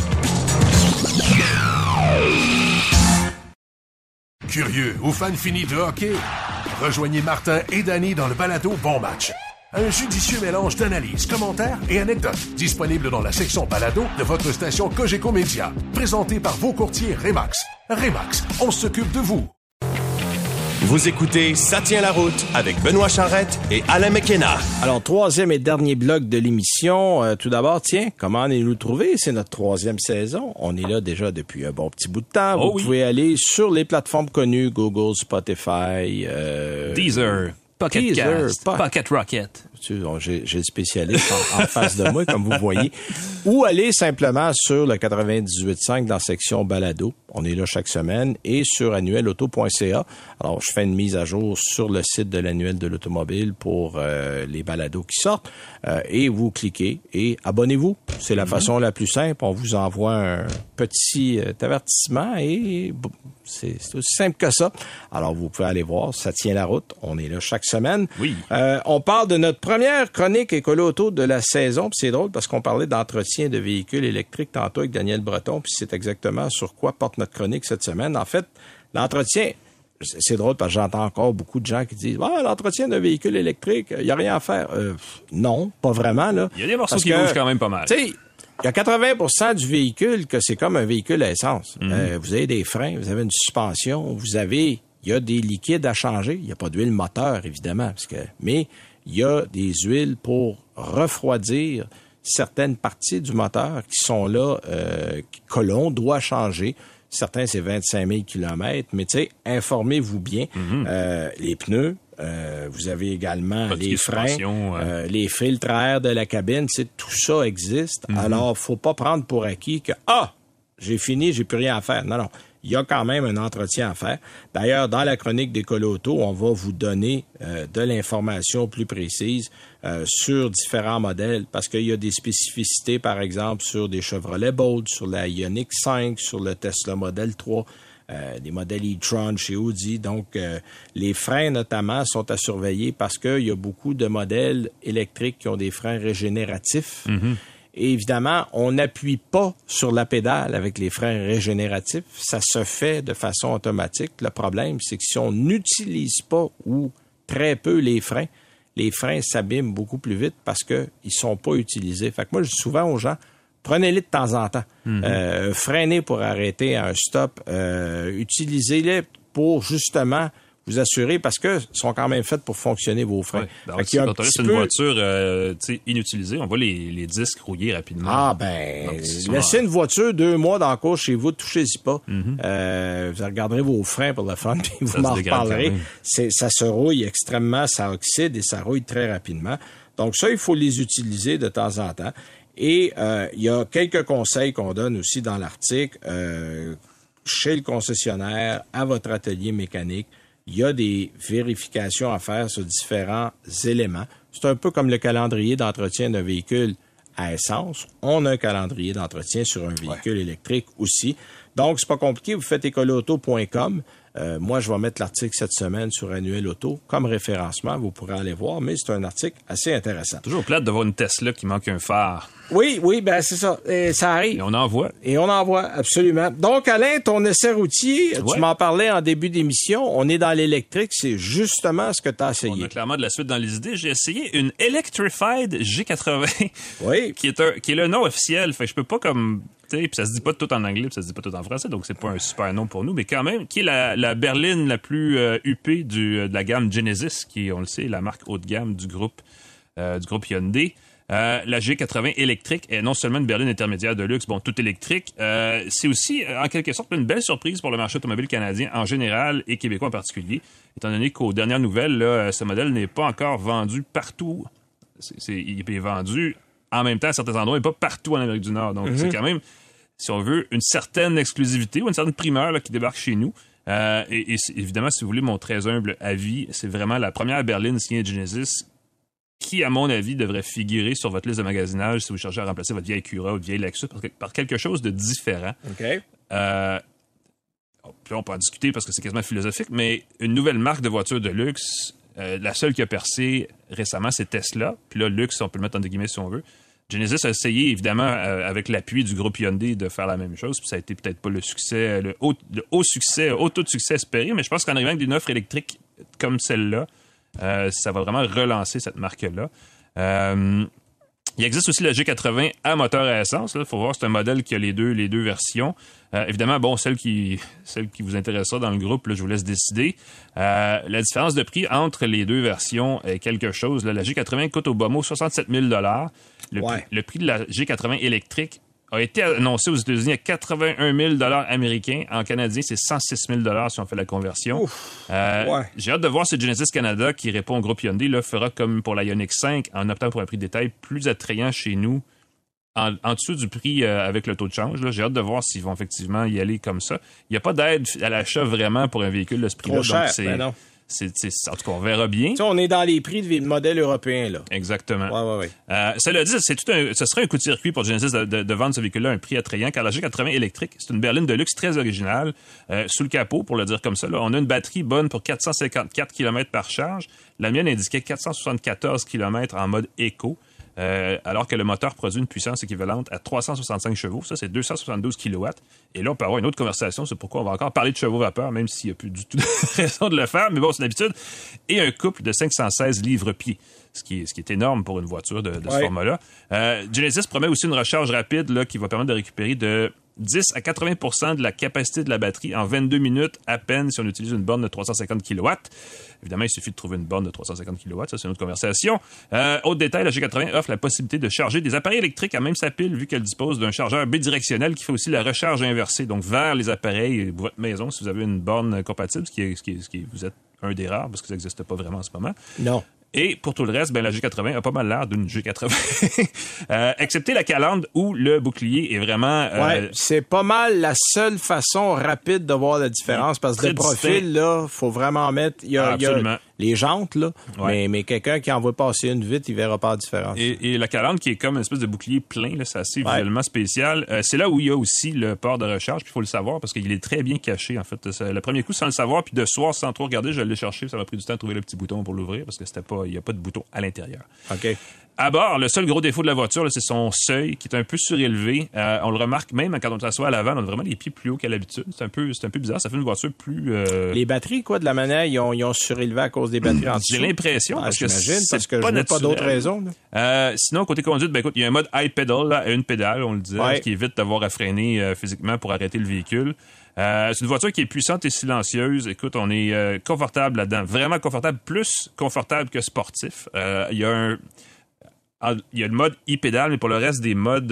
Curieux ou fan fini de hockey? Rejoignez Martin et Danny dans le balado Bon Match. Un judicieux mélange d'analyses, commentaires et anecdotes disponible dans la section balado de votre station Cogeco Média. Présenté par vos courtiers Remax. Remax, on s'occupe de vous. Vous écoutez Ça tient la route avec Benoît Charrette et Alain McKenna. Alors, troisième et dernier bloc de l'émission. Tout d'abord, comment allez-vous trouver? C'est notre 3e saison. On est là déjà depuis un bon petit bout de temps. Vous pouvez aller sur les plateformes connues, Google, Spotify, Deezer. Pocket Cast, Pocket Rocket. J'ai le spécialiste en face de moi, comme vous voyez. Ou aller simplement sur le 98.5 dans la section balado. On est là chaque semaine et sur annuelauto.ca. Alors, je fais une mise à jour sur le site de l'annuel de l'automobile pour les balados qui sortent. Et vous cliquez et abonnez-vous. C'est la façon la plus simple. On vous envoie un petit avertissement et c'est aussi simple que ça. Alors, vous pouvez aller voir. Ça tient la route. On est là chaque semaine. Oui. On parle de notre première chronique écolo-auto de la saison. Puis c'est drôle parce qu'on parlait d'entretien de véhicules électriques tantôt avec Daniel Breton. Puis c'est exactement sur quoi porte notre chronique cette semaine. En fait, l'entretien... C'est drôle parce que j'entends encore beaucoup de gens qui disent « Ah, l'entretien d'un véhicule électrique, il n'y a rien à faire. » Non, pas vraiment. Là. Il y a des morceaux qui bougent quand même pas mal. Tu sais, il y a 80% du véhicule que c'est comme un véhicule à essence. Vous avez des freins, vous avez une suspension, il y a des liquides à changer. Il n'y a pas d'huile moteur, évidemment, mais il y a des huiles pour refroidir certaines parties du moteur qui sont là, que l'on doit changer. Certains, c'est 25 000 km, mais tu sais, informez-vous bien. Les pneus, vous avez également les freins, les filtres à air de la cabine, tout ça existe. Alors, faut pas prendre pour acquis que, j'ai fini, j'ai plus rien à faire. Non. Il y a quand même un entretien à faire. D'ailleurs, dans la chronique d'Écolo-Auto, on va vous donner de l'information plus précise sur différents modèles parce qu'il y a des spécificités, par exemple, sur des Chevrolet Bolt, sur la Ioniq 5, sur le Tesla Model 3, des modèles e-tron chez Audi. Donc, les freins, notamment, sont à surveiller parce qu'il y a beaucoup de modèles électriques qui ont des freins régénératifs. Et évidemment, on n'appuie pas sur la pédale avec les freins régénératifs. Ça se fait de façon automatique. Le problème, c'est que si on n'utilise pas ou très peu les freins s'abîment beaucoup plus vite parce qu'ils sont pas utilisés. Fait que moi, je dis souvent aux gens, prenez-les de temps en temps. Freinez pour arrêter à un stop. Utilisez-les pour justement vous assurer parce que sont quand même faites pour fonctionner vos freins. Ouais, donc, quand on laisse une voiture inutilisée, on voit les disques rouiller rapidement. Laissez une voiture 2 mois dans le cours chez vous, touchez-y pas. Vous regarderez vos freins pour le fun, puis vous m'en reparlerez. Ça se rouille extrêmement, ça oxyde et ça rouille très rapidement. Donc ça, il faut les utiliser de temps en temps. Et il y a quelques conseils qu'on donne aussi dans l'article chez le concessionnaire, à votre atelier mécanique. Il y a des vérifications à faire sur différents éléments. C'est un peu comme le calendrier d'entretien d'un véhicule à essence. On a un calendrier d'entretien sur un véhicule électrique aussi. Donc, c'est pas compliqué. Vous faites écoloauto.com. Moi, je vais mettre l'article cette semaine sur Annuel Auto comme référencement. Vous pourrez aller voir, mais c'est un article assez intéressant. Toujours plate de voir une Tesla qui manque un phare. Oui, ben c'est ça. Et ça arrive. Et on en voit. Absolument. Donc, Alain, ton essai routier, tu m'en parlais en début d'émission. On est dans l'électrique. C'est justement ce que tu as essayé. On a clairement de la suite dans les idées. J'ai essayé une Electrified G80. Oui. qui est le nom officiel. Fait que je peux pas comme... Puis ça se dit pas tout en anglais, puis ça se dit pas tout en français, donc c'est pas un super nom pour nous, mais quand même, qui est la berline la plus huppée de la gamme Genesis, qui est, on le sait, la marque haut de gamme du groupe Hyundai. La G80 électrique est non seulement une berline intermédiaire de luxe, tout électrique, c'est aussi, en quelque sorte, une belle surprise pour le marché automobile canadien en général et québécois en particulier, étant donné qu'aux dernières nouvelles, là, ce modèle n'est pas encore vendu partout. Il est vendu en même temps à certains endroits et pas partout en Amérique du Nord. Donc, c'est quand même, si on veut, une certaine exclusivité ou une certaine primeur là, qui débarque chez nous. Et évidemment, si vous voulez mon très humble avis, c'est vraiment la première berline signée Genesis qui, à mon avis, devrait figurer sur votre liste de magasinage si vous cherchez à remplacer votre vieille Cura ou votre vieille Lexus par quelque chose de différent. OK. Puis on peut en discuter parce que c'est quasiment philosophique, mais une nouvelle marque de voiture de luxe, la seule qui a percé récemment, c'est Tesla. Puis là, luxe, on peut le mettre en guillemets si on veut. Genesis a essayé, évidemment, avec l'appui du groupe Hyundai, de faire la même chose. Puis ça a été peut-être pas le succès, le haut taux de succès espéré, mais je pense qu'en arrivant avec une offre électrique comme celle-là, ça va vraiment relancer cette marque-là. Il existe aussi la G80 à moteur à essence. Il faut voir, c'est un modèle qui a les deux versions. Évidemment, celle qui vous intéressera dans le groupe, là, je vous laisse décider. La différence de prix entre les deux versions est quelque chose. Là, la G80 coûte au bas mot 67 000 $. Le prix de la G80 électrique a été annoncé aux États-Unis à 81 000 $ américains. En canadien, c'est 106 000 $ si on fait la conversion. J'ai hâte de voir si Genesis Canada, qui répond au groupe Hyundai, là, fera comme pour la Ioniq 5 en optant pour un prix de détail plus attrayant chez nous en dessous du prix avec le taux de change. Là. J'ai hâte de voir s'ils vont effectivement y aller comme ça. Il n'y a pas d'aide à l'achat vraiment pour un véhicule de ce prix-là. Trop cher, donc ben non. En tout cas, on verra bien. T'sais, on est dans les prix de modèles européens, là. Exactement. Ouais. Cela dit, ce serait un coup de circuit pour Genesis de vendre ce véhicule-là à un prix attrayant, car la G80 électrique, c'est une berline de luxe très originale. Sous le capot, pour le dire comme ça, là, on a une batterie bonne pour 454 km par charge. La mienne indiquait 474 km en mode éco. Alors que le moteur produit une puissance équivalente à 365 chevaux. Ça, c'est 272 kW. Et là, on peut avoir une autre conversation sur pourquoi on va encore parler de chevaux vapeur, même s'il n'y a plus du tout de raison de le faire. Mais bon, c'est l'habitude. Et un couple de 516 livres-pieds, ce qui est énorme pour une voiture de ce format-là. Genesis promet aussi une recharge rapide là, qui va permettre de récupérer de 10 à 80% de la capacité de la batterie en 22 minutes à peine si on utilise une borne de 350 kW. Évidemment, il suffit de trouver une borne de 350 kW, ça c'est une autre conversation. Autre détail, la G80 offre la possibilité de charger des appareils électriques à même sa pile vu qu'elle dispose d'un chargeur bidirectionnel qui fait aussi la recharge inversée, donc vers les appareils de votre maison si vous avez une borne compatible, ce qui vous êtes un des rares parce que ça n'existe pas vraiment en ce moment. Non. Et pour tout le reste, la G80 a pas mal l'air d'une G80. Excepté la calandre où le bouclier est vraiment... c'est pas mal la seule façon rapide de voir la différence parce que de profil, là, faut vraiment mettre... Il y a les jantes, là, mais quelqu'un qui en veut passer une vite, il verra pas la différence. Et la calandre qui est comme une espèce de bouclier plein, là, c'est assez visuellement spécial. C'est là où il y a aussi le port de recharge, puis il faut le savoir parce qu'il est très bien caché, en fait. Le premier coup, sans le savoir, puis de soir, sans trop regarder, je l'ai cherché, ça m'a pris du temps de trouver le petit bouton pour l'ouvrir parce que il n'y a pas de bouton à l'intérieur. OK. À bord, le seul gros défaut de la voiture, là, c'est son seuil qui est un peu surélevé. On le remarque même quand on s'assoit à l'avant, on a vraiment les pieds plus hauts qu'à l'habitude. C'est un peu bizarre. Ça fait une voiture plus... Les batteries, de la manière, ils ont surélevé à cause des batteries en dessous. J'ai l'impression, parce que j'imagine, parce que pas je n'ai pas d'autres raisons. Sinon, côté conduite, écoute, il y a un mode iPedal, là, une pédale, on le disait, ce qui évite d'avoir à freiner physiquement pour arrêter le véhicule. C'est une voiture qui est puissante et silencieuse. Écoute, on est confortable là-dedans. Vraiment confortable, plus confortable que sportif. Il y a le mode e-pédale, mais pour le reste des modes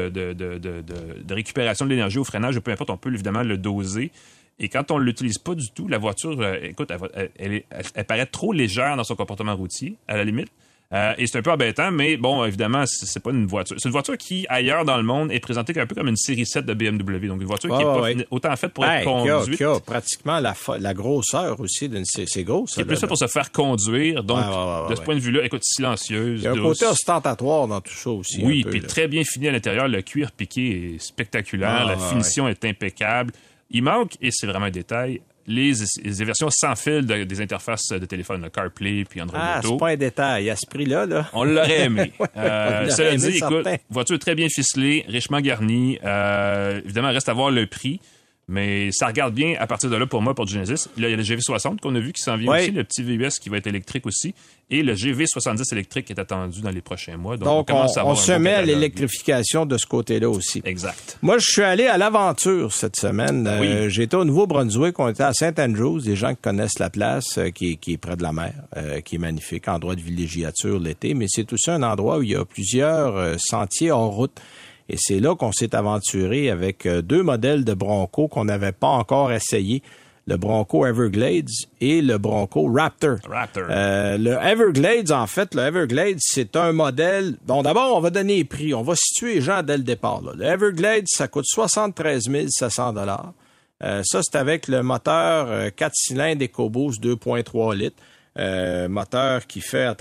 de récupération de l'énergie au freinage, peu importe, on peut évidemment le doser. Et quand on ne l'utilise pas du tout, la voiture, écoute, elle paraît trop légère dans son comportement routier, à la limite. Et c'est un peu embêtant, mais bon, évidemment, c'est pas une voiture. C'est une voiture qui, ailleurs dans le monde, est présentée un peu comme une série 7 de BMW. Donc, une voiture qui est pas autant faite pour être conduite. Qui a pratiquement la grosseur aussi c'est gros, ça. Qui est plus fait pour se faire conduire. Donc, de ce point de vue-là, écoute, silencieuse. Il y a un côté ostentatoire dans tout ça aussi. Oui, puis très bien fini à l'intérieur. Le cuir piqué est spectaculaire. La finition est impeccable. Il manque, et c'est vraiment un détail, les versions sans fil des interfaces de téléphone, le CarPlay puis Android Auto. C'est pas un détail. À ce prix-là, là. On l'aurait aimé. Cela dit, écoute, voiture très bien ficelée, richement garnie. Évidemment, il reste à voir le prix. Mais ça regarde bien à partir de là pour moi, pour Genesis. Là, il y a le GV60 qu'on a vu qui s'en vient aussi, le petit VUS qui va être électrique aussi, et le GV70 électrique qui est attendu dans les prochains mois. Donc on se met à l'électrification de ce côté-là aussi. Exact. Moi, je suis allé à l'aventure cette semaine. J'ai été au Nouveau-Brunswick, on était à St. Andrews, des gens qui connaissent la place, qui est près de la mer, qui est magnifique, endroit de villégiature l'été, mais c'est aussi un endroit où il y a plusieurs sentiers hors route. Et c'est là qu'on s'est aventuré avec deux modèles de Bronco qu'on n'avait pas encore essayé. Le Bronco Everglades et le Bronco Raptor. Le Everglades, c'est un modèle... Bon, d'abord, on va donner les prix. On va situer les gens dès le départ. Là. Le Everglades, ça coûte 73 700 $. Ça, c'est avec le moteur 4 cylindres EcoBoost 2.3 litres. Moteur qui fait,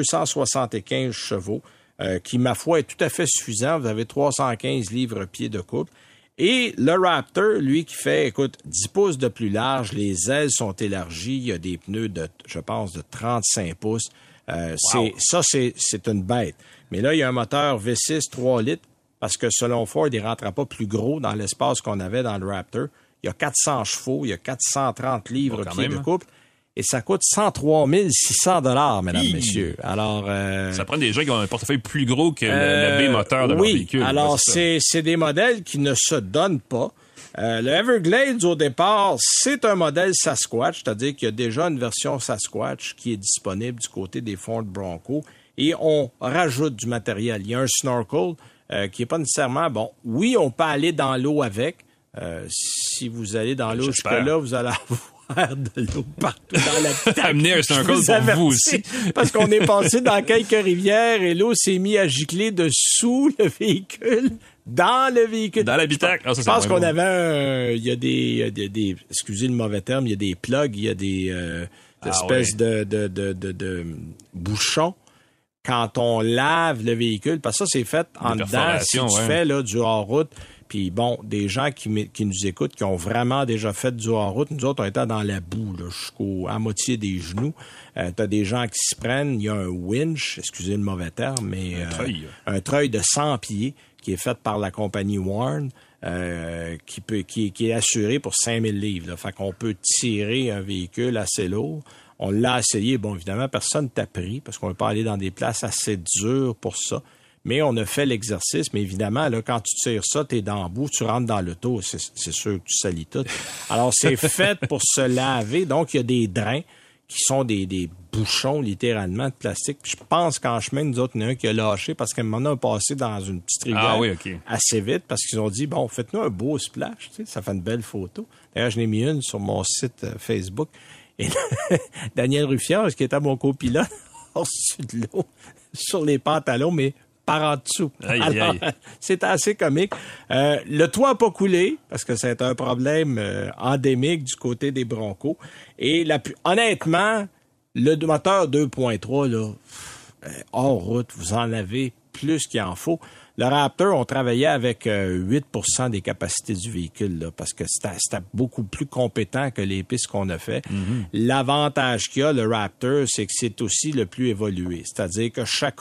275 chevaux. Qui, ma foi, est tout à fait suffisant. Vous avez 315 livres-pieds de couple. Et le Raptor, lui, qui fait, 10 pouces de plus large, les ailes sont élargies, il y a des pneus de 35 pouces. C'est une bête. Mais là, il y a un moteur V6 3 litres, parce que selon Ford, il ne rentrait pas plus gros dans l'espace qu'on avait dans le Raptor. Il y a 400 chevaux, il y a 430 livres-pieds de couple. Et ça coûte 103 600 $, mesdames, messieurs. Alors, ça prend des gens qui ont un portefeuille plus gros que le B-moteur de leur véhicule. Alors, c'est des modèles qui ne se donnent pas. Le Everglades, au départ, c'est un modèle Sasquatch, c'est-à-dire qu'il y a déjà une version Sasquatch qui est disponible du côté des Ford Bronco. Et on rajoute du matériel. Il y a un snorkel qui n'est pas nécessairement... Bon, oui, on peut aller dans l'eau avec. Si vous allez dans l'eau jusque-là, vous allez avoir faire de l'eau partout dans l'habitacle. Amener un circle pour vous aussi. Parce qu'on est passé dans quelques rivières et l'eau s'est mise à gicler dessous le véhicule. Dans le véhicule. Dans l'habitacle. Je pense qu'on avait il y a des excusez le mauvais terme, il y a des plugs, il y a des espèces de bouchons quand on lave le véhicule. Parce que ça, c'est fait en dedans. Si tu fais là, du hors-route, puis bon, des gens qui nous écoutent, qui ont vraiment déjà fait du hors-route, nous autres, on était dans la boue, là, à moitié des genoux. T'as des gens qui se prennent, il y a un winch, excusez le mauvais terme, mais un treuil de 100 pieds qui est fait par la compagnie Warn, qui est assuré pour 5000 livres. Là. Fait qu'on peut tirer un véhicule assez lourd. On l'a essayé. Bon, évidemment, personne t'a pris parce qu'on ne peut pas aller dans des places assez dures pour ça. Mais on a fait l'exercice. Mais évidemment, là, quand tu tires ça, t'es dans le bout, tu rentres dans l'auto. C'est sûr que tu salis tout. Alors, c'est fait pour se laver. Donc, il y a des drains qui sont des bouchons, littéralement, de plastique. Puis je pense qu'en chemin, nous autres, il y en a un qui a lâché parce qu'à un moment, on a passé dans une petite rivière assez vite parce qu'ils ont dit, bon, faites-nous un beau splash. Tu sais, ça fait une belle photo. D'ailleurs, je l'ai mis une sur mon site Facebook. Et Daniel Ruffiard, qui était à mon copilote, a reçu de l'eau sur les pantalons, mais par en dessous. Alors, c'est assez comique. Le toit n'a pas coulé, parce que c'est un problème endémique du côté des Broncos. Et honnêtement, le moteur 2.3, là, hors route, vous en avez plus qu'il en faut. Le Raptor, on travaillait avec 8% des capacités du véhicule, là, parce que c'était beaucoup plus compétent que les pistes qu'on a fait. Mm-hmm. L'avantage qu'il y a, le Raptor, c'est que c'est aussi le plus évolué. C'est-à-dire que chaque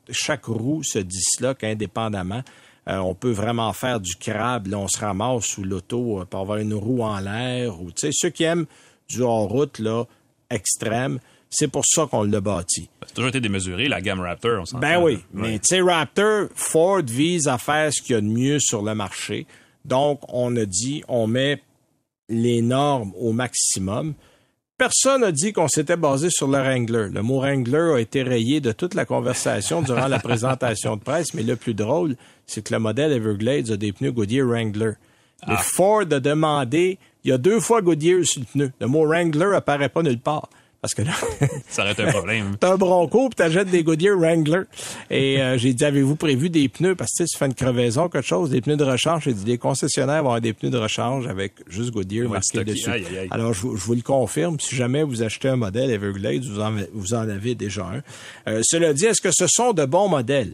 roue se disloque indépendamment. On peut vraiment faire du crabe. Là, on se ramasse sous l'auto pour avoir une roue en l'air. Ou, tu sais, ceux qui aiment du hors-route là, extrême, c'est pour ça qu'on l'a bâti. C'est toujours été démesuré, la gamme Raptor, on s'entend. Ben oui, mais tu sais, Raptor, Ford vise à faire ce qu'il y a de mieux sur le marché. Donc, on a dit, on met les normes au maximum. Personne n'a dit qu'on s'était basé sur le Wrangler. Le mot Wrangler a été rayé de toute la conversation durant la présentation de presse, mais le plus drôle, c'est que le modèle Everglades a des pneus Goodyear Wrangler. Mais Ford a demandé, il y a 2 fois Goodyear sur le pneu. Le mot Wrangler apparaît pas nulle part. Parce que là, ça aurait été un problème. T'as un Bronco puis t'achètes des Goodyear Wrangler. Et j'ai dit, avez-vous prévu des pneus? Parce que tu fais une crevaison, quelque chose, des pneus de rechange. J'ai dit, les concessionnaires vont avoir des pneus de rechange avec juste Goodyear marqué dessus. Aïe. Alors, je vous le confirme. Si jamais vous achetez un modèle Everglades, vous en avez déjà un. Cela dit, est-ce que ce sont de bons modèles?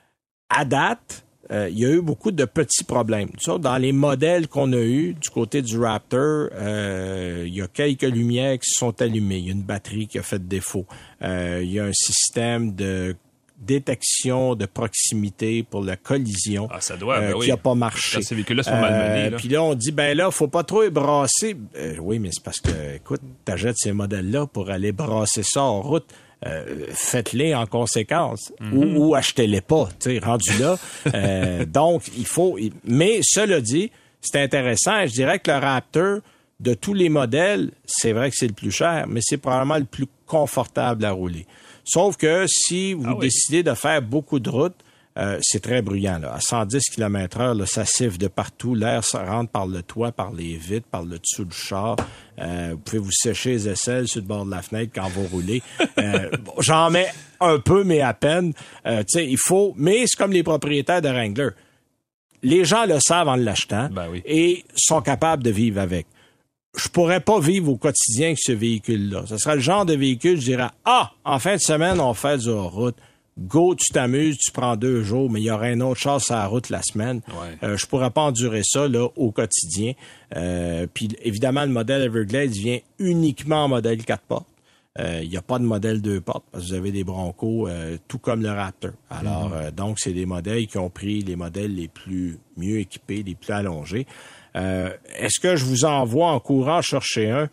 À date, il y a eu beaucoup de petits problèmes. Dans les modèles qu'on a eus du côté du Raptor, il y a quelques lumières qui sont allumées. Il y a une batterie qui a fait défaut. Il y a un système de détection de proximité pour la collision qui a pas marché. Ces véhicules-là sont malmenés. Puis là, on dit, ben là, faut pas trop brasser. Oui, mais c'est parce que, écoute, t'achètes ces modèles-là pour aller brasser ça en route. Faites-les en conséquence ou achetez-les pas, tu sais, rendu là. Donc, il faut... Mais cela dit, c'est intéressant. Je dirais que le Raptor, de tous les modèles, c'est vrai que c'est le plus cher, mais c'est probablement le plus confortable à rouler. Sauf que si vous décidez de faire beaucoup de routes, c'est très bruyant. Là. À 110 km/h, là, ça siffle de partout. L'air rentre par le toit, par les vitres, par le dessous du char. Vous pouvez vous sécher les aisselles sur le bord de la fenêtre quand vous roulez. J'en mets un peu, mais à peine. Il faut... Mais c'est comme les propriétaires de Wrangler. Les gens le savent en l'achetant et sont capables de vivre avec. Je pourrais pas vivre au quotidien avec ce véhicule-là. Ce serait le genre de véhicule, je dirais, en fin de semaine, on fait du hors-route. Go, tu t'amuses, tu prends 2 jours, mais il y aurait un autre char sur la route la semaine. Je pourrais pas endurer ça là au quotidien. Puis évidemment, le modèle Everglades vient uniquement en modèle 4 portes. Il n'y a pas de modèle 2 portes parce que vous avez des Broncos, tout comme le Raptor. Alors, donc, c'est des modèles qui ont pris les modèles les plus mieux équipés, les plus allongés. Est-ce que je vous envoie en courant chercher un?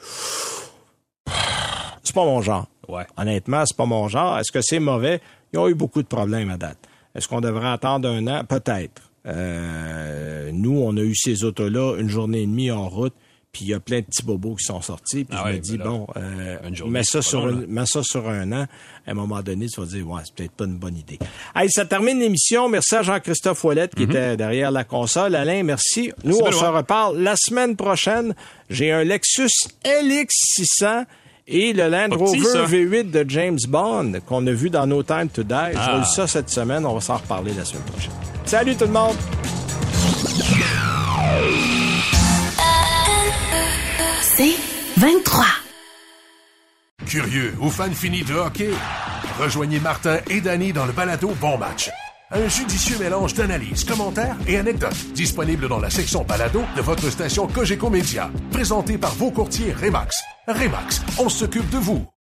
C'est pas mon genre. Honnêtement, c'est pas mon genre. Est-ce que c'est mauvais? Ils ont eu beaucoup de problèmes à date. Est-ce qu'on devrait attendre 1 an? Peut-être. Nous, on a eu ces autos-là 1 journée et demie en route, Puis il y a plein de petits bobos qui sont sortis. Puis je me dis, mets ça sur un an. À un moment donné, tu vas dire, ouais, c'est peut-être pas une bonne idée. Hey, ça termine l'émission. Merci à Jean-Christophe Ouellette qui était derrière la console. Alain, merci. Nous, on se reparle la semaine prochaine. J'ai un Lexus LX600 et le Land Rover V8 de James Bond qu'on a vu dans No Time to Die. Je roule ça cette semaine. On va s'en reparler la semaine prochaine. Salut tout le monde! C'est 23. Curieux ou fan fini de hockey? Rejoignez Martin et Danny dans le balado Bon Match. Un judicieux mélange d'analyses, commentaires et anecdotes. Disponible dans la section balado de votre station Cogeco Média. Présenté par vos courtiers Remax. Remax, on s'occupe de vous.